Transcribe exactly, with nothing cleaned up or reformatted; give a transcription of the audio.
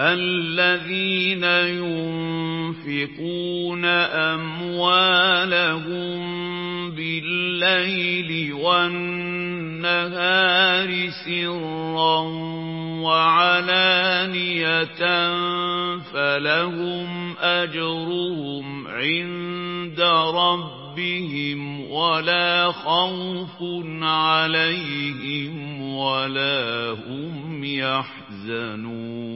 الذين ينفقون أموالهم بالليل والنهار سرا وعلانية فلهم أجرهم عند ربهم ولا خوف عليهم ولا هم يحزنون